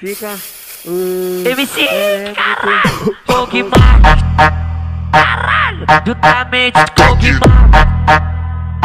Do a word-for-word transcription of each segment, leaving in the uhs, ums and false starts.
fica. Uh, M C, é, caralho, com que marca, caralho, juntamente com que marca,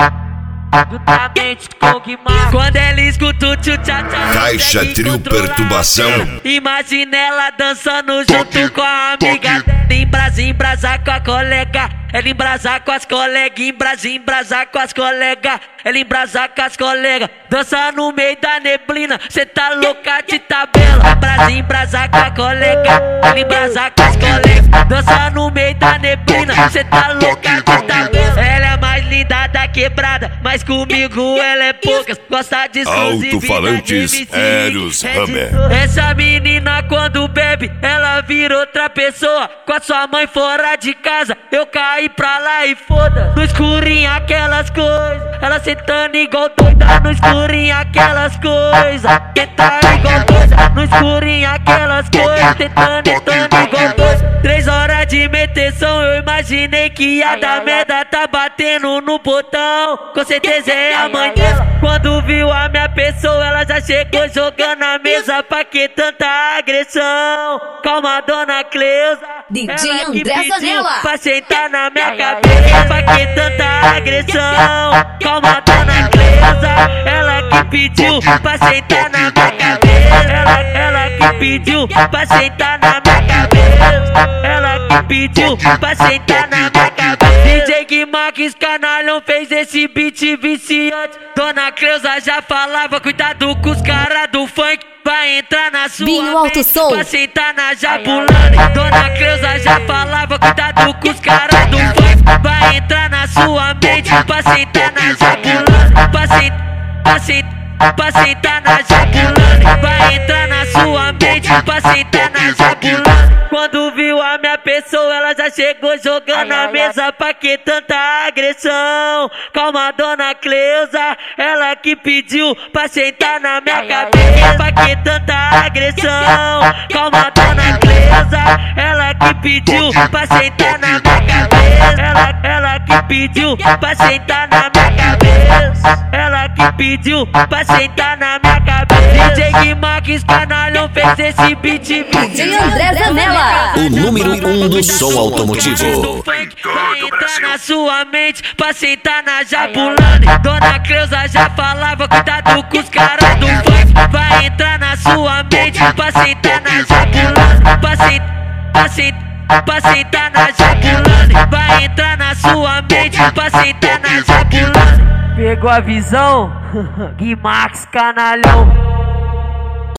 juntamente com que marca. Quando ela escuta o tchutchá, Caixa Trio Perturbação. Imagina ela dançando junto com a amiga dela. Embrasa, embrasar com a colega. Ela embrasar com as colegas, embrasa, embrasar com as colegas. Ela embrasar com as colegas. Dança no meio da neblina, cê tá louca de tabela. Embrasa, embrasar com a colega. Ela embrasar com as colegas. Dança no meio da neblina, cê tá louca de tabela. Ela é mais linda da quebrada, mas comigo ela é poucas. Gosta de exclusividade. Alto-falantes Eros Hammer. Essa menina quando bebe, ela vira outra pessoa. Com a sua mãe fora de casa, eu caí pra lá e foda. No escurinho aquelas coisas, ela sentando igual doida. No escurinho aquelas coisas, tentando igual doida. No escurinho aquelas coisas, tentando, tentando igual doida. Três horas de meteção, eu imaginei que ia dar merda. Tá batendo no botão, com certeza é a mãe dela. Quando viu a minha pessoa, ela já chegou jogando a mesa. Pra que tanta agressão? Calma, dona Cleusa. D J Ela que André pediu Zanella. pra sentar na minha cabeça. Pra que tanta agressão? Calma, dona Cleusa. Ela que pediu pra sentar na minha cabeça. Ela, ela que pediu pra sentar na minha cabeça. Ela que pediu pra sentar na minha cabeça. D J Guimarães Canalhão fez esse beat viciante. Dona Cleusa já falava, cuidado com os caras do funk. Vai entrar na sua Binho Alto mente Som. pra sentar na Jabulani. Dona Cleusa já falava, cuidado com os caras do funk. Vai entrar na sua mente pra sentar na Jabulani. Pra sentar, pra sentar, pra sentar na Jabulani. Vai entrar na sua mente pra sentar na Jabulani. Quando viu a minha pessoa, ela já chegou jogando a mesa. Pra que tanta agressão? Calma, dona Cleusa. Ela que pediu pra sentar na minha cabeça. Pra que tanta agressão? Calma, dona Cleusa. Ela que pediu pra sentar na minha cabeça. Ela, ela que pediu pra sentar na minha cabeça. Ela que pediu pra sentar na minha cabeça. D J Guimarães Canalhão fez esse beat. D J André Zanella. O número um do som automotivo. Vai entrar na sua mente pra sentar na Jabulani. Dona Cleusa já falava, cuidado com os caras do funk. Vai entrar na sua mente pra sentar na Jabulani. Pra sentar, pra sentar, pra sentar na Jabulani. Vai entrar na sua mente pra sentar na Jabulani. Pegou a visão? Guimarães Canalhão.